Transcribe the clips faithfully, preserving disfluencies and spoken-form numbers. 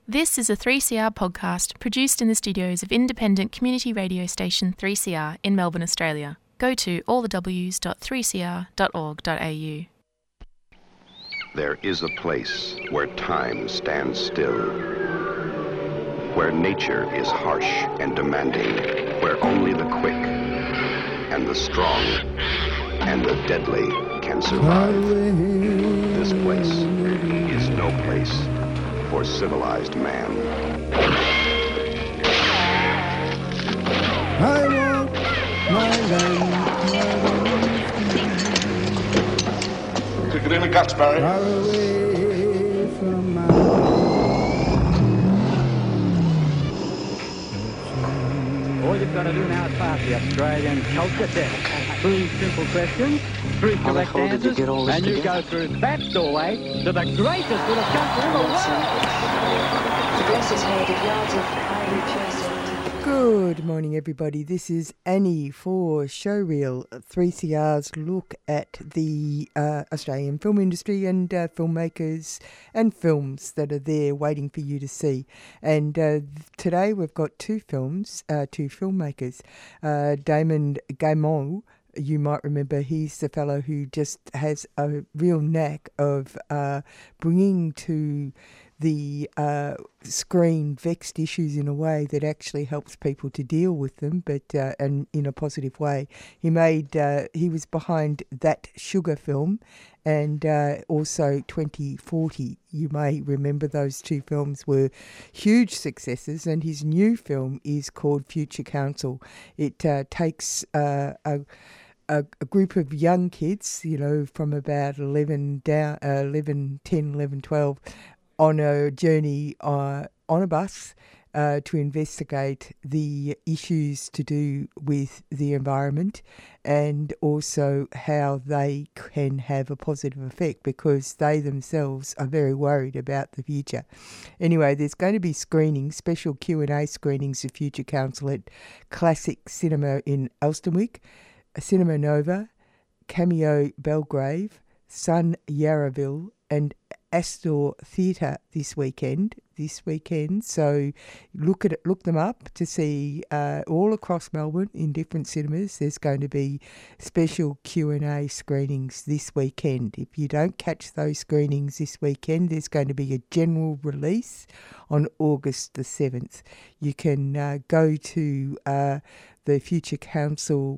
This is a three C R podcast produced in the studios of independent community radio station three C R in Melbourne, Australia. Go to all the w s dot three c r dot org dot a u. There is a place where time stands still, where nature is harsh and demanding, where only the quick and the strong and the deadly can survive. This place is no place for civilized man. I want my land. Took it in the guts, Barry. Far away from my All you've got to do now is pass the Australian culture test. Three simple questions, three How the correct hell did you answers, get all this and you together? go through that doorway to the greatest little country in the world. The dress is made of yards of highly chased. Good morning, everybody. This is Annie for Showreel, three C R's look at the uh, Australian film industry and uh, filmmakers and films that are there waiting for you to see. And uh, today we've got two films, uh, two filmmakers. Uh, Damon Gameau, you might remember, he's the fellow who just has a real knack of uh, bringing to the uh, screen vexed issues in a way that actually helps people to deal with them, but uh, and in a positive way. He made uh, he was behind That Sugar film and uh, also twenty forty. You may remember those two films were huge successes, and his new film is called Future Council. It uh, takes uh, a A, a group of young kids, you know, from about eleven down, uh, eleven, ten, eleven, twelve, on a journey uh, on a bus uh, to investigate the issues to do with the environment and also how they can have a positive effect, because they themselves are very worried about the future. Anyway, there's going to be screenings, special Q and A screenings of Future Council at Classic Cinema in Elsternwick, Cinema Nova, Cameo Belgrave, Sun Yarraville, and Astor Theatre this weekend. This weekend, so look at it, look them up to see uh, all across Melbourne in different cinemas. There's going to be special Q and A screenings this weekend. If you don't catch those screenings this weekend, there's going to be a general release on August the seventh. You can uh, go to uh, the Future Council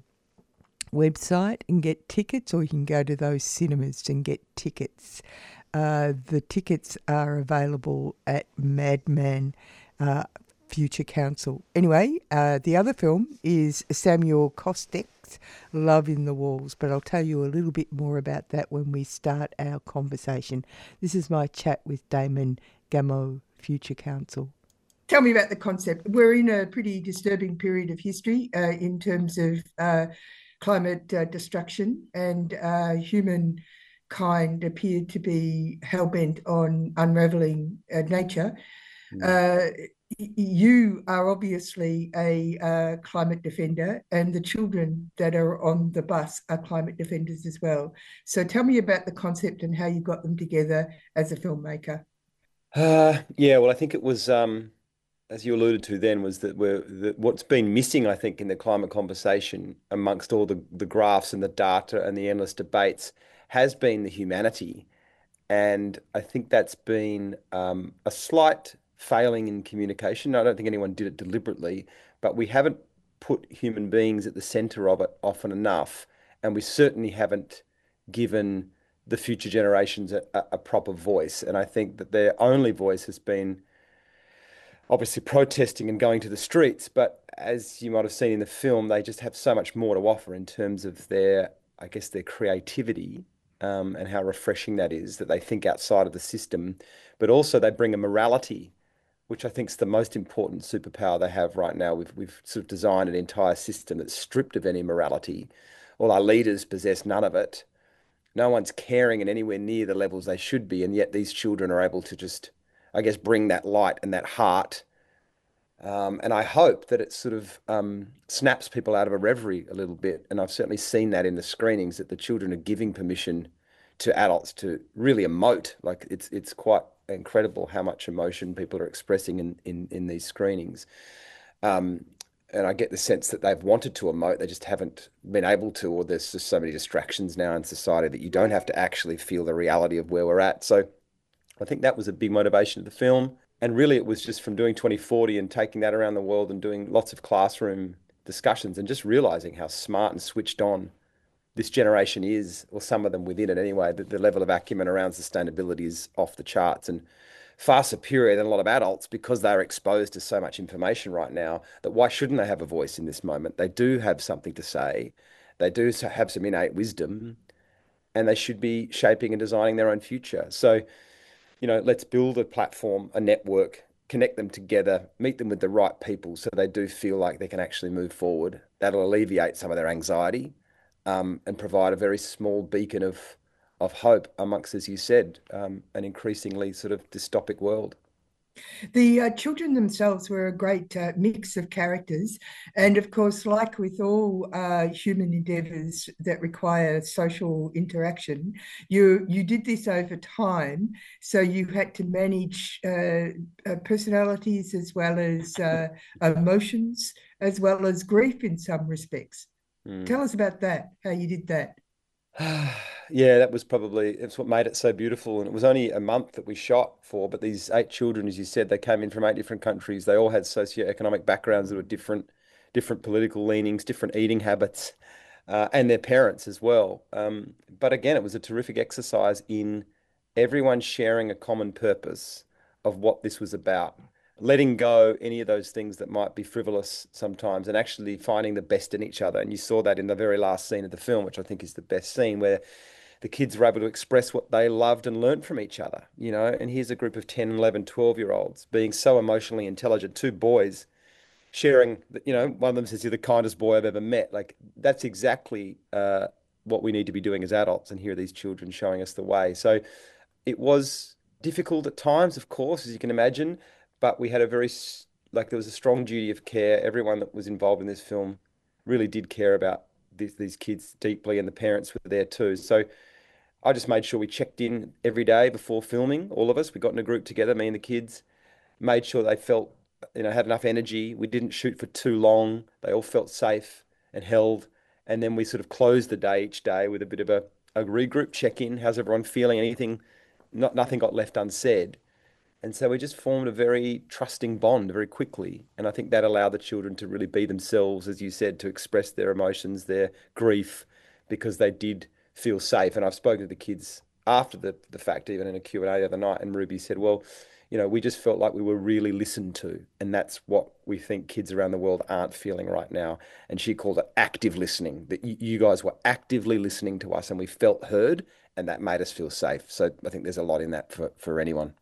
website and get tickets, or you can go to those cinemas and get tickets. Uh, the tickets are available at Madman uh, Future Council. Anyway, uh, the other film is Samuel Kostek's Love in the Walls, but I'll tell you a little bit more about that when we start our conversation. This is my chat with Damon Gameau, Future Council. Tell me about the concept. We're in a pretty disturbing period of history uh, in terms of uh, climate uh, destruction, and uh, human kind appeared to be hell-bent on unravelling uh, nature. Mm. Uh, y- you are obviously a uh, climate defender, and the children that are on the bus are climate defenders as well. So tell me about the concept and how you got them together as a filmmaker. Uh, yeah, well, I think it was, um, as you alluded to then, was that we're that what's been missing, I think, in the climate conversation amongst all the, the graphs and the data and the endless debates has been the humanity. And I think that's been um, a slight failing in communication. I don't think anyone did it deliberately, but we haven't put human beings at the center of it often enough. And we certainly haven't given the future generations a, a proper voice. And I think that their only voice has been obviously protesting and going to the streets. But as you might have seen in the film, they just have so much more to offer in terms of their, I guess, their creativity. Um, and how refreshing that is, that they think outside of the system, but also they bring a morality, which I think is the most important superpower they have right now. We've we've sort of designed an entire system that's stripped of any morality. All our leaders possess none of it. No one's caring at anywhere near the levels they should be, and yet these children are able to just, I guess, bring that light and that heart. Um, and I hope that it sort of um, snaps people out of a reverie a little bit. And I've certainly seen that in the screenings, that the children are giving permission to adults to really emote. Like it's it's quite incredible how much emotion people are expressing in in, in these screenings. Um, and I get the sense that they've wanted to emote, they just haven't been able to, or there's just so many distractions now in society that you don't have to actually feel the reality of where we're at. So I think that was a big motivation of the film. And really, it was just from doing twenty forty and taking that around the world and doing lots of classroom discussions and just realizing how smart and switched on this generation is, or some of them within it anyway, that the level of acumen around sustainability is off the charts and far superior than a lot of adults because they're exposed to so much information right now that why shouldn't they have a voice in this moment? They do have something to say. They do have some innate wisdom and they should be shaping and designing their own future. So, you know, let's build a platform, a network, connect them together, meet them with the right people so they do feel like they can actually move forward. That'll alleviate some of their anxiety, um, and provide a very small beacon of of hope amongst, as you said, um, an increasingly sort of dystopic world. The uh, children themselves were a great uh, mix of characters. And of course, like with all uh, human endeavours that require social interaction, you, you did this over time. So you had to manage uh, uh, personalities as well as uh, emotions, as well as grief in some respects. Mm. Tell us about that, how you did that. Yeah, that was probably, it's what made it so beautiful. And it was only a month that we shot for, but these eight children, as you said, they came in from eight different countries. They all had socioeconomic backgrounds that were different, different political leanings, different eating habits, uh, and their parents as well. Um, but again, it was a terrific exercise in everyone sharing a common purpose of what this was about, letting go any of those things that might be frivolous sometimes and actually finding the best in each other. And you saw that in the very last scene of the film, which I think is the best scene, where the kids were able to express what they loved and learned from each other, you know, and here's a group of ten, eleven, twelve year olds being so emotionally intelligent, two boys sharing, you know, one of them says, you're the kindest boy I've ever met. Like that's exactly uh, what we need to be doing as adults. And here are these children showing us the way. So it was difficult at times, of course, as you can imagine, but we had a very, like there was a strong duty of care. Everyone that was involved in this film really did care about these, these kids deeply, and the parents were there too. So I just made sure we checked in every day before filming, all of us. We got in a group together, me and the kids, made sure they felt, you know, had enough energy. We didn't shoot for too long. They all felt safe and held. And then we sort of closed the day each day with a bit of a, a regroup check-in. How's everyone feeling? Anything, not, nothing got left unsaid. And so we just formed a very trusting bond very quickly. And I think that allowed the children to really be themselves, as you said, to express their emotions, their grief, because they did feel safe. And I've spoken to the kids after the, the fact, even in a Q and A the other night, and Ruby said, well, you know, we just felt like we were really listened to. And that's what we think kids around the world aren't feeling right now. And she called it active listening, that you guys were actively listening to us and we felt heard, and that made us feel safe. So I think there's a lot in that for, for anyone.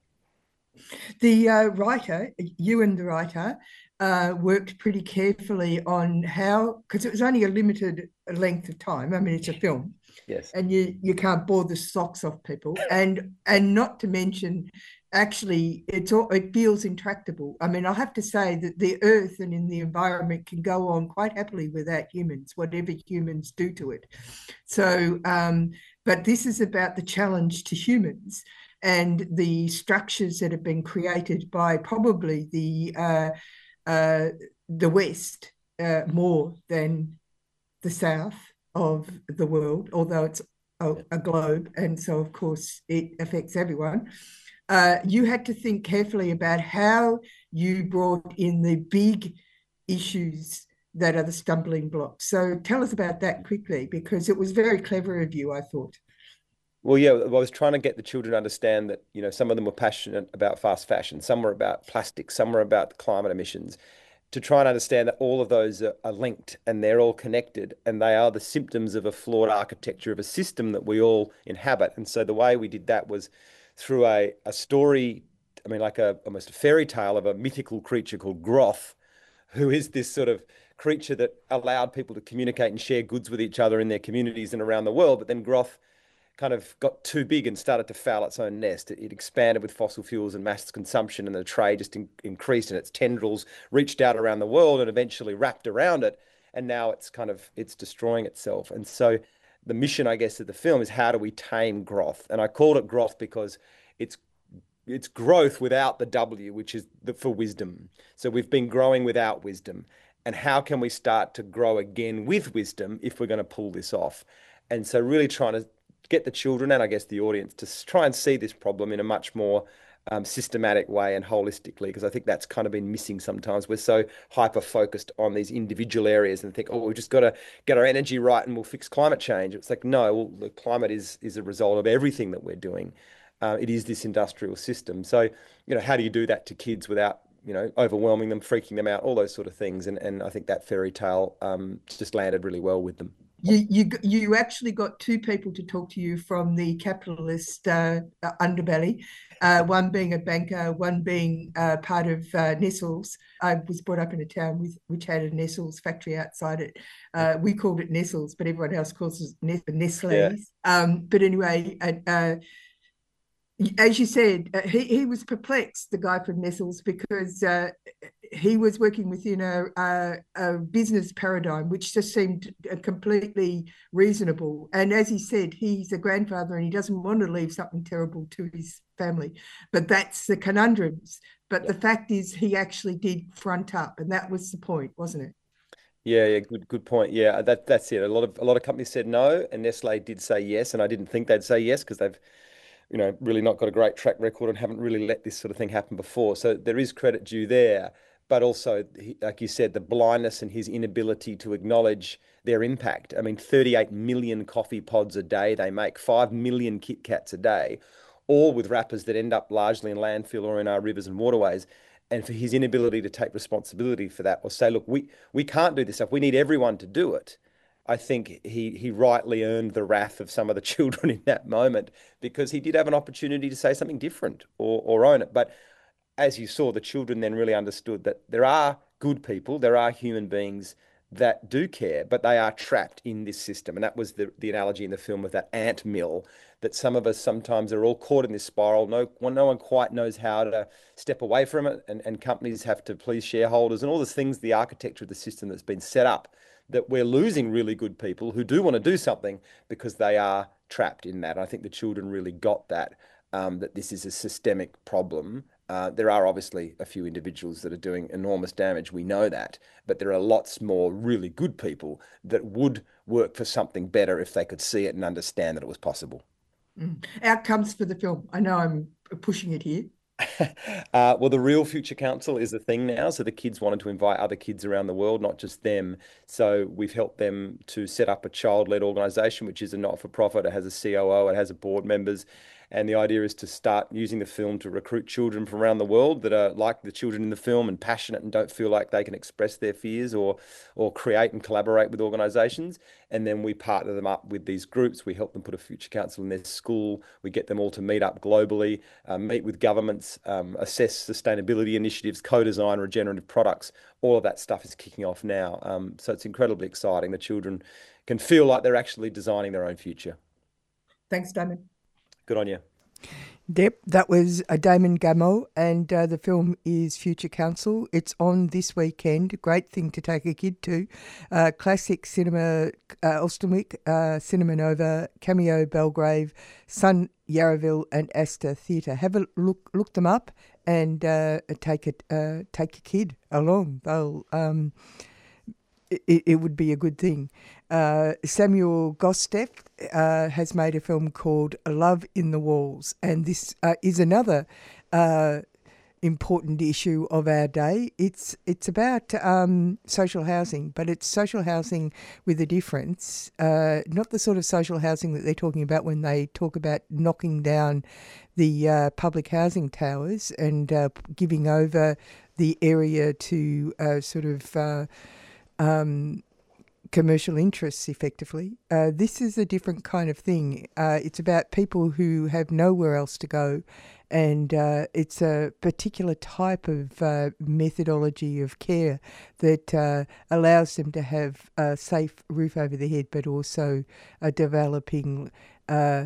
The uh, writer, you and the writer, uh, worked pretty carefully on how, because it was only a limited length of time. I mean, it's a film. Yes. And you, you can't bore the socks off people. And and not to mention, actually, it's all, it feels intractable. I mean, I have to say that the earth and in the environment can go on quite happily without humans, whatever humans do to it. So, um, but this is about the challenge to humans and the structures that have been created by probably the uh, uh, the West uh, more than the South of the world, although it's a, a globe, and so of course it affects everyone. Uh, you had to think carefully about how you brought in the big issues that are the stumbling blocks. So tell us about that quickly, because it was very clever of you, I thought. Well, yeah, I was trying to get the children to understand that, you know, some of them were passionate about fast fashion, some were about plastic, some were about climate emissions, to try and understand that all of those are, are linked and they're all connected and they are the symptoms of a flawed architecture of a system that we all inhabit. And so the way we did that was through a, a story, I mean, like a almost a fairy tale of a mythical creature called Groth, who is this sort of creature that allowed people to communicate and share goods with each other in their communities and around the world. But then Groth kind of got too big and started to foul its own nest. It, it expanded with fossil fuels and mass consumption, and the trade just in, increased, and its tendrils reached out around the world and eventually wrapped around it. And now it's kind of, it's destroying itself. And so the mission, I guess, of the film is how do we tame Groth? And I called it Groth because it's it's growth without the W, which is the, for wisdom. So we've been growing without wisdom. And how can we start to grow again with wisdom if we're going to pull this off? And so really trying to get the children and I guess the audience to try and see this problem in a much more um, systematic way and holistically, because I think that's kind of been missing sometimes. We're so hyper-focused on these individual areas and think, oh, we've just got to get our energy right and we'll fix climate change. It's like, no, well, the climate is, is a result of everything that we're doing. Uh, it is this industrial system. So, you know, how do you do that to kids without, you know, overwhelming them, freaking them out, all those sort of things. And and I think that fairy tale um, just landed really well with them. You you you actually got two people to talk to you from the capitalist uh, underbelly, uh, one being a banker, one being uh, part of uh, Nestles. I was brought up in a town with which had a Nestles factory outside it. Uh, we called it Nestles, but everyone else calls it Nestle's. Yeah. Um, but anyway, uh, as you said, uh, he, he was perplexed, the guy from Nestles, because uh, he was working within a, a, a business paradigm which just seemed completely reasonable. And as he said, he's a grandfather and he doesn't want to leave something terrible to his family. But that's the conundrums. But yeah. The fact is he actually did front up, and that was the point, wasn't it? Yeah, yeah, good, good point. Yeah, that that's it. A lot of a lot of companies said no, and Nestle did say yes, and I didn't think they'd say yes because they've, you know, really not got a great track record and haven't really let this sort of thing happen before. So there is credit due there, but also, like you said, the blindness and his inability to acknowledge their impact. I mean, thirty-eight million coffee pods a day they make, five million Kit Kats a day, all with wrappers that end up largely in landfill or in our rivers and waterways. And for his inability to take responsibility for that or say, look, we, we can't do this stuff. We need everyone to do it. I think he he rightly earned the wrath of some of the children in that moment because he did have an opportunity to say something different or, or own it. But as you saw, the children then really understood that there are good people, there are human beings that do care, but they are trapped in this system. And that was the, the analogy in the film of that ant mill, that some of us sometimes are all caught in this spiral. No, no one quite knows how to step away from it. And, and companies have to please shareholders and all those things, the architecture of the system that's been set up, that we're losing really good people who do want to do something because they are trapped in that. I think the children really got that, um, that this is a systemic problem. Uh, there are obviously a few individuals that are doing enormous damage. We know that, but there are lots more really good people that would work for something better if they could see it and understand that it was possible. Mm. Outcomes for the film. I know I'm pushing it here. uh, well, the Real Future Council is a thing now. So the kids wanted to invite other kids around the world, not just them. So we've helped them to set up a child-led organisation, which is a not-for-profit. It has a C O O, it has a board members. And the idea is to start using the film to recruit children from around the world that are like the children in the film and passionate and don't feel like they can express their fears or or create and collaborate with organisations. And then we partner them up with these groups. We help them put a future council in their school. We get them all to meet up globally, uh, meet with governments, um, assess sustainability initiatives, co-design regenerative products. All of that stuff is kicking off now. Um, so it's incredibly exciting. The children can feel like they're actually designing their own future. Thanks, Damon. Good on you. Yep, that was uh, Damon Gameau, and uh, the film is Future Council. It's on this weekend. Great thing to take a kid to. Uh, Classic Cinema uh, Olsternwick, uh, Cinema Nova, Cameo Belgrave, Sun Yarraville, and Astor Theatre. Have a look, look them up, and uh, take it. Uh, take your kid along. They'll. Um, It, it would be a good thing. Uh, Samuel Gosteff uh, has made a film called Love in the Walls, and this uh, is another uh, important issue of our day. It's it's about um, social housing, but it's social housing with a difference, uh, not the sort of social housing that they're talking about when they talk about knocking down the uh, public housing towers and uh, giving over the area to uh, sort of... Uh, Um, commercial interests, effectively. Uh, this is a different kind of thing. Uh, it's about people who have nowhere else to go, and uh, it's a particular type of uh, methodology of care that uh, allows them to have a safe roof over their head, but also uh, developing uh,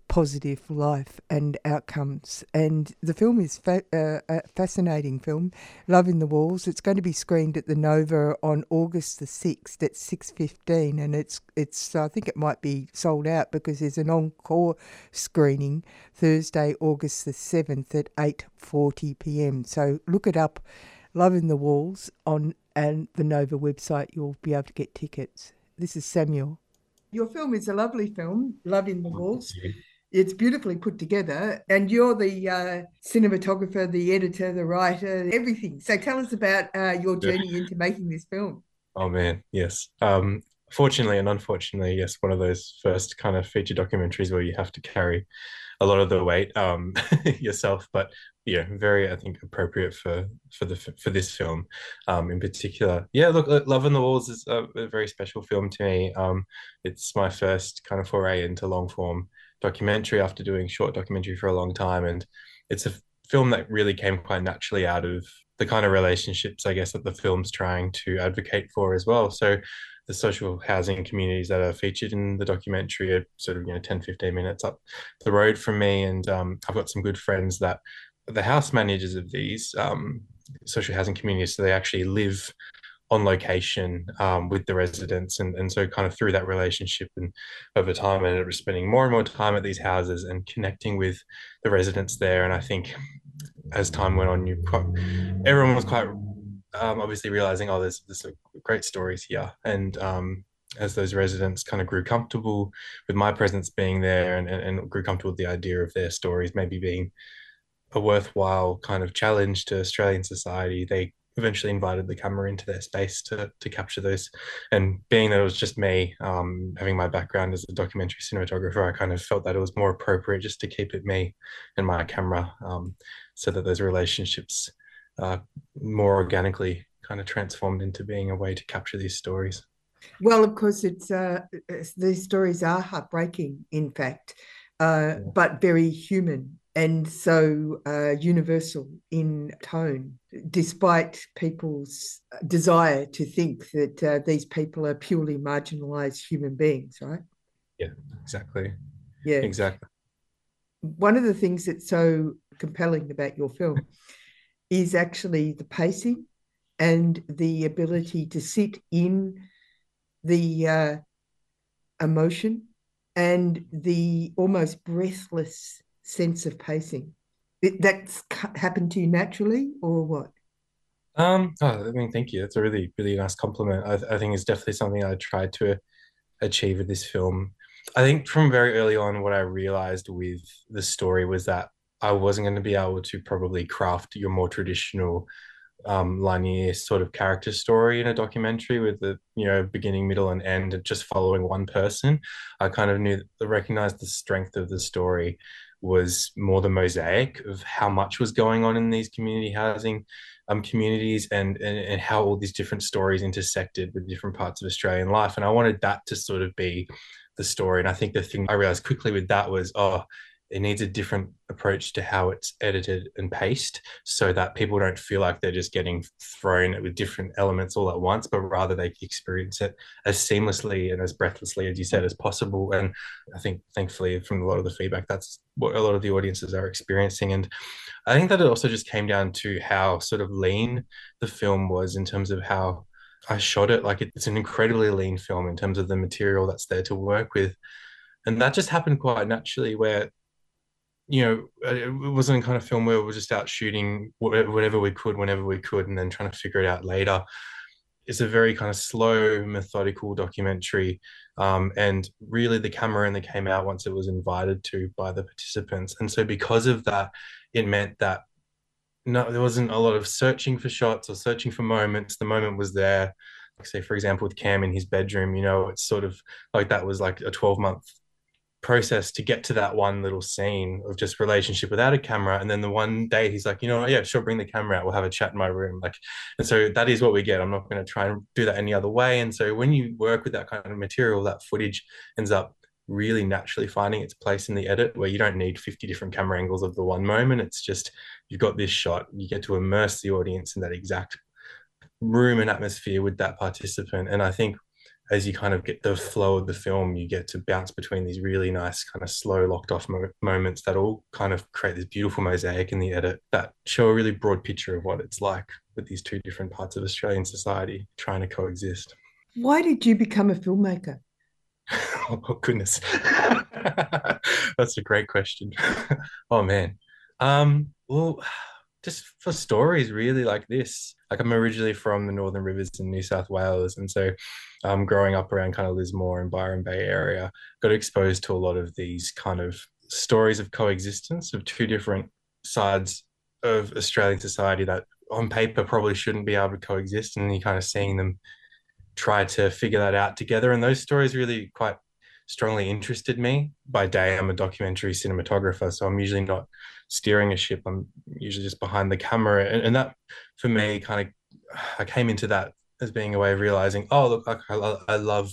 positive life and outcomes. And the film is fa- uh, a fascinating film, Love in the Walls. It's going to be screened at the Nova on August the sixth at six fifteen, and it's it's I think it might be sold out because there's an encore screening Thursday, August the seventh at eight forty p.m. So look it up, Love in the Walls, on and the Nova website. You'll be able to get tickets. This is Samuel. Your film is a lovely film, Love in the Walls. It's beautifully put together, and you're the uh, cinematographer, the editor, the writer, everything. So tell us about uh, your journey into making this film. Oh man, yes. Um, fortunately and unfortunately, yes, one of those first kind of feature documentaries where you have to carry a lot of the weight um, yourself, but yeah, very, I think, appropriate for for the for this film um, in particular. Yeah, look, Love in the Walls is a, a very special film to me. Um, it's my first kind of foray into long form documentary after doing short documentary for a long time, and it's a film that really came quite naturally out of the kind of relationships, I guess, that the film's trying to advocate for as well. So the social housing communities that are featured in the documentary are sort of, you know, ten, fifteen minutes up the road from me. And um, I've got some good friends that are the house managers of these um, social housing communities. So they actually live on location um, with the residents. And, and so kind of through that relationship and over time, I ended up spending more and more time at these houses and connecting with the residents there. And I think as time went on, you quite, everyone was quite um, obviously realizing, oh, there's, there's great stories here. And um, as those residents kind of grew comfortable with my presence being there and, and, and grew comfortable with the idea of their stories maybe being a worthwhile kind of challenge to Australian society, they eventually invited the camera into their space to to capture those. And being that it was just me, um, having my background as a documentary cinematographer, I kind of felt that it was more appropriate just to keep it me and my camera, um, so that those relationships uh, more organically kind of transformed into being a way to capture these stories. Well, of course, it's uh, these stories are heartbreaking, in fact, uh, yeah. but very human. And so uh, universal in tone, despite people's desire to think that uh, these people are purely marginalised human beings, right? Yeah, exactly. Yeah, exactly. One of the things that's so compelling about your film is actually the pacing and the ability to sit in the uh, emotion and the almost breathless sense of pacing. It, that's happened to you naturally, or what? Um, oh, I mean, thank you. That's a really, really nice compliment. I, I think it's definitely something I tried to achieve with this film. I think from very early on, what I realized with the story was that I wasn't going to be able to probably craft your more traditional um, linear sort of character story in a documentary with the, you know, beginning, middle, and end, and just following one person. I kind of knew, recognized the strength of the story was more the mosaic of how much was going on in these community housing um, communities and, and, and how all these different stories intersected with different parts of Australian life. And I wanted that to sort of be the story. And I think the thing I realized quickly with that was, oh, it needs a different approach to how it's edited and paced so that people don't feel like they're just getting thrown with different elements all at once, but rather they experience it as seamlessly and as breathlessly, as you said, as possible. And I think, thankfully, from a lot of the feedback, that's what a lot of the audiences are experiencing. And I think that it also just came down to how sort of lean the film was in terms of how I shot it. Like, it's an incredibly lean film in terms of the material that's there to work with. And that just happened quite naturally where, you know, it wasn't a kind of film where we were just out shooting whatever we could, whenever we could, and then trying to figure it out later. It's a very kind of slow, methodical documentary. Um, and really the camera only came out once it was invited to by the participants. And so because of that, it meant that no, there wasn't a lot of searching for shots or searching for moments. The moment was there. Like, say, for example, with Cam in his bedroom, you know, it's sort of like that was like a twelve month process to get to that one little scene of just relationship without a camera. And then the one day he's like, you know, yeah, sure, bring the camera out, we'll have a chat in my room. Like, and so that is what we get. I'm not going to try and do that any other way. And so when you work with that kind of material, that footage ends up really naturally finding its place in the edit, where you don't need fifty different camera angles of the one moment. It's just, you've got this shot, you get to immerse the audience in that exact room and atmosphere with that participant. And I think as you kind of get the flow of the film, you get to bounce between these really nice kind of slow locked off mo- moments that all kind of create this beautiful mosaic in the edit that show a really broad picture of what it's like with these two different parts of Australian society trying to coexist. Why did you become a filmmaker? Oh, goodness. That's a great question. Oh, man. Um, well, just for stories really like this. Like I'm originally from the Northern Rivers in New South Wales. And so um, growing up around kind of Lismore and Byron Bay area, got exposed to a lot of these kind of stories of coexistence of two different sides of Australian society that on paper probably shouldn't be able to coexist. And you kind of seeing them try to figure that out together. And those stories really quite strongly interested me. By day, I'm a documentary cinematographer, so I'm usually not steering a ship. I'm usually just behind the camera. And, and that, for me, kind of, I came into that as being a way of realizing, oh, look, I, I love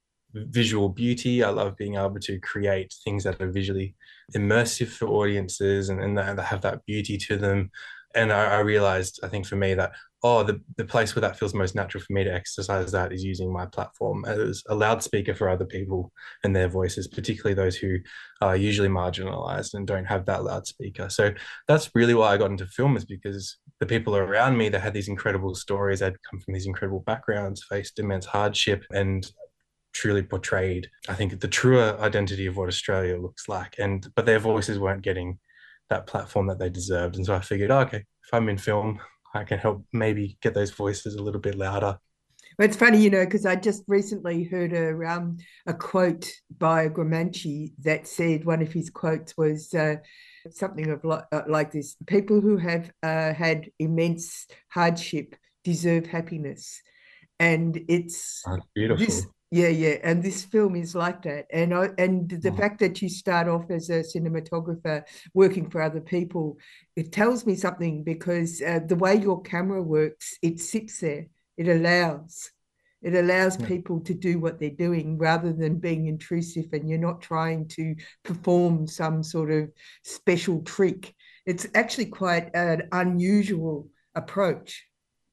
visual beauty. I love being able to create things that are visually immersive for audiences and, and that have that beauty to them. And I, I realized, I think for me, that oh, the, the place where that feels most natural for me to exercise that is using my platform as a loudspeaker for other people and their voices, particularly those who are usually marginalized and don't have that loudspeaker. So that's really why I got into film, is because the people around me that had these incredible stories, they'd come from these incredible backgrounds, faced immense hardship, and truly portrayed, I think, the truer identity of what Australia looks like. And but their voices weren't getting that platform that they deserved. And so I figured, oh, okay, if I'm in film, I can help maybe get those voices a little bit louder. Well, it's funny, you know, because I just recently heard a um, a quote by Gramanchi that said, one of his quotes was uh, something of like, uh, like this: people who have uh, had immense hardship deserve happiness. And it's oh, beautiful. This, yeah, yeah, and this film is like that. And I, and the oh. fact that you start off as a cinematographer working for other people, it tells me something, because uh, the way your camera works, it sits there. It allows, it allows yeah. people to do what they're doing rather than being intrusive, and you're not trying to perform some sort of special trick. It's actually quite an unusual approach.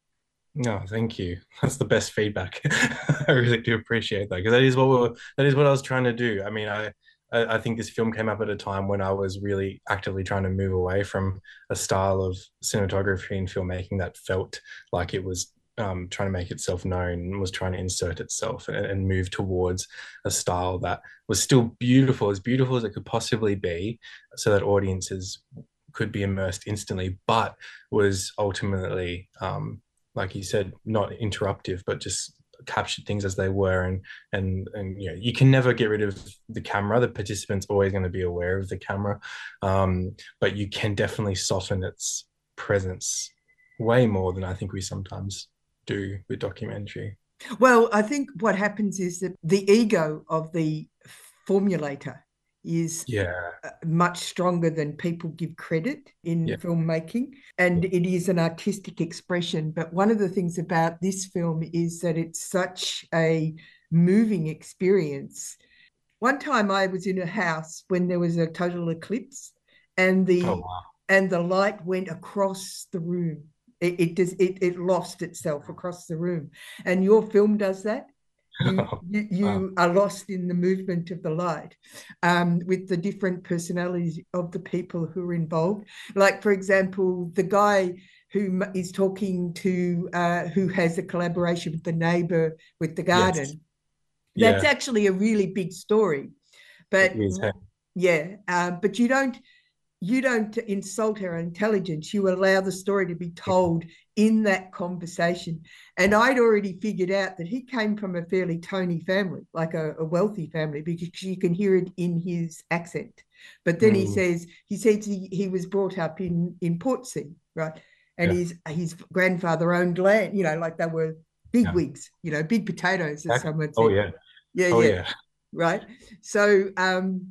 No, thank you. That's the best feedback. I really do appreciate that, because that is what we were, that is what I was trying to do. I mean, I I think this film came up at a time when I was really actively trying to move away from a style of cinematography and filmmaking that felt like it was um, trying to make itself known and was trying to insert itself and, and move towards a style that was still beautiful, as beautiful as it could possibly be, so that audiences could be immersed instantly, but was ultimately um, like you said, not interruptive, but just captured things as they were. And and and you know, you can never get rid of the camera. The participant's always going to be aware of the camera, um, but you can definitely soften its presence way more than I think we sometimes do with documentary. Well, I think what happens is that the ego of the formulator is yeah. much stronger than people give credit in yeah. filmmaking, and yeah. it is an artistic expression. But one of the things about this film is that it's such a moving experience. One time I was in a house when there was a total eclipse, and the oh, wow. and the light went across the room. It it, does, it it lost itself across the room, and your film does that. You, you, you wow. are lost in the movement of the light, um, with the different personalities of the people who are involved. Like, for example, the guy who is talking to, uh, who has a collaboration with the neighbour with the garden. Yes. That's yeah. actually a really big story. But is, hey? yeah, uh, but you don't, you don't insult her intelligence. You allow the story to be told in that conversation. And I'd already figured out that he came from a fairly Tony family, like a, a wealthy family, because you can hear it in his accent. But then mm. he says, he says he, he was brought up in, in Portsea, right? And yeah. his, his grandfather owned land, you know, like they were big yeah. wigs, you know, big potatoes, as some would say. Oh, yeah. Yeah, oh, yeah. yeah. Right. So, um,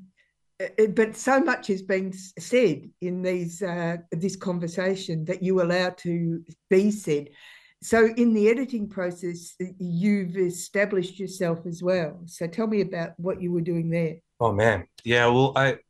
but so much is being said in these uh, this conversation that you allow to be said. So in the editing process, you've established yourself as well. So tell me about what you were doing there. Oh man, yeah. Well, I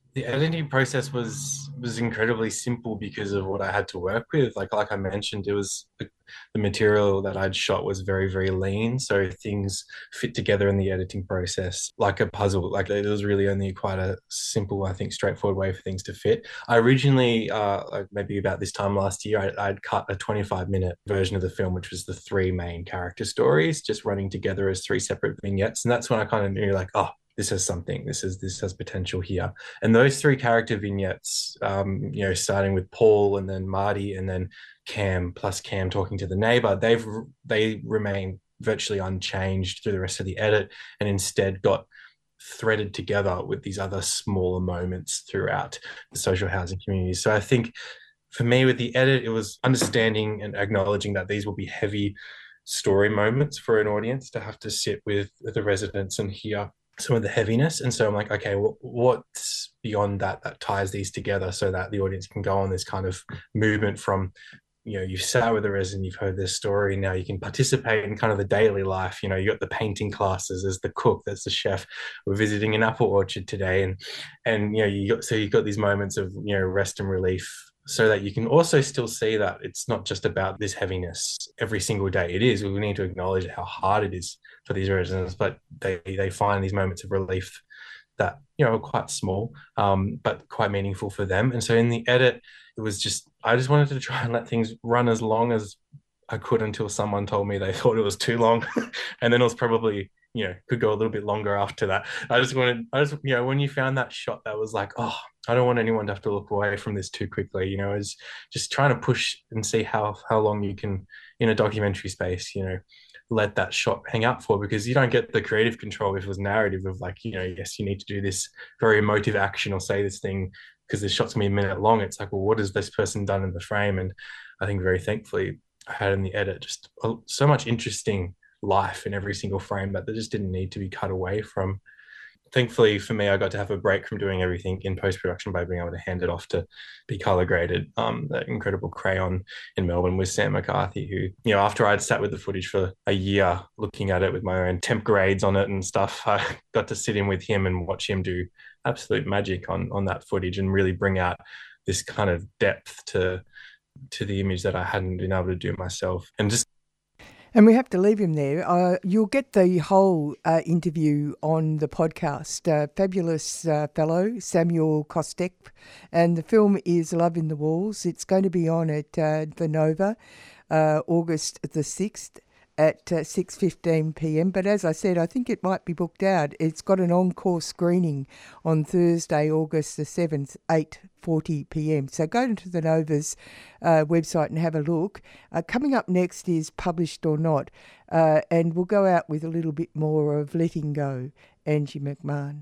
The editing process was was incredibly simple because of what I had to work with. Like like I mentioned, it was the, the material that I'd shot was very, very lean. So things fit together in the editing process like a puzzle. Like it was really only quite a simple, I think, straightforward way for things to fit. I originally, uh, like maybe about this time last year, I, I'd cut a twenty-five minute version of the film, which was the three main character stories, just running together as three separate vignettes. And that's when I kind of knew like, oh, this has something, this is this has potential here. And those three character vignettes, um, you know, starting with Paul and then Marty and then Cam plus Cam talking to the neighbor, they've they remain virtually unchanged through the rest of the edit, and instead got threaded together with these other smaller moments throughout the social housing communities. So I think for me with the edit, it was understanding and acknowledging that these will be heavy story moments for an audience to have to sit with the residents and hear some of the heaviness. And so I'm like, okay, well, what's beyond that that ties these together so that the audience can go on this kind of movement from, you know, you've sat with the resident, you've heard this story, now you can participate in kind of the daily life. You know, you got the painting classes, there's the cook, there's the chef. We're visiting an apple orchard today, and and you know, you got so you've got these moments of, you know, rest and relief, so that you can also still see that it's not just about this heaviness every single day. It is. We need to acknowledge how hard it is for these residents, but they they find these moments of relief that, you know, are quite small, um, but quite meaningful for them. And so in the edit, it was just, I just wanted to try and let things run as long as I could until someone told me they thought it was too long. And then it was probably, you know, could go a little bit longer after that. I just wanted, I just, you know, when you found that shot that was like, oh, I don't want anyone to have to look away from this too quickly, you know, is just trying to push and see how, how long you can, in a documentary space, you know, let that shot hang out for, because you don't get the creative control if it was narrative of like, you know, yes, you need to do this very emotive action or say this thing because the shot's gonna be a minute long. It's like, well, what has this person done in the frame? And I think very thankfully I had in the edit just so much interesting life in every single frame that they just didn't need to be cut away from. Thankfully for me, I got to have a break from doing everything in post-production by being able to hand it off to be color graded. Um, that incredible crayon in Melbourne with Sam McCarthy, who, you know, after I'd sat with the footage for a year looking at it with my own temp grades on it and stuff, I got to sit in with him and watch him do absolute magic on on that footage and really bring out this kind of depth to to the image that I hadn't been able to do myself. And just And we have to leave him there. Uh, you'll get the whole uh, interview on the podcast. Uh, fabulous uh, fellow, Samuel Kostek. And the film is Love in the Walls. It's going to be on at uh, the Nova, uh, August the sixth at uh, six fifteen p.m. But as I said, I think it might be booked out. It's got an encore screening on Thursday, August the seventh, eight forty p.m. So go to the Nova's uh, website and have a look. Uh, coming up next is Published or Not, uh, and we'll go out with a little bit more of Letting Go, Angie McMahon.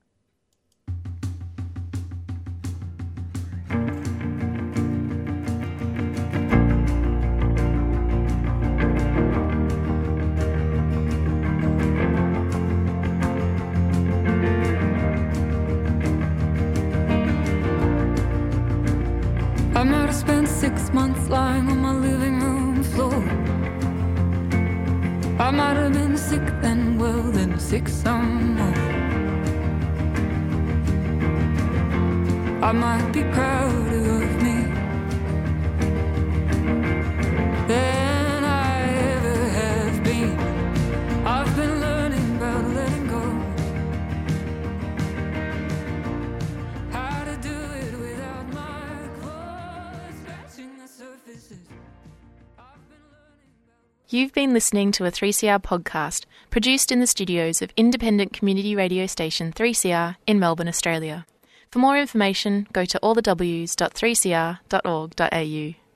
I might have spent six months lying on my living room floor. I might have been sick then, well then sick some more. I might be prouder of me than I ever have been. I've been learning about letting go, how to do it without my claws scratching the surfaces. I've been learning about... You've been listening to a three C R podcast produced in the studios of independent community radio station three C R in Melbourne, Australia. For more information, go to all the w s dot three c r dot org dot a u.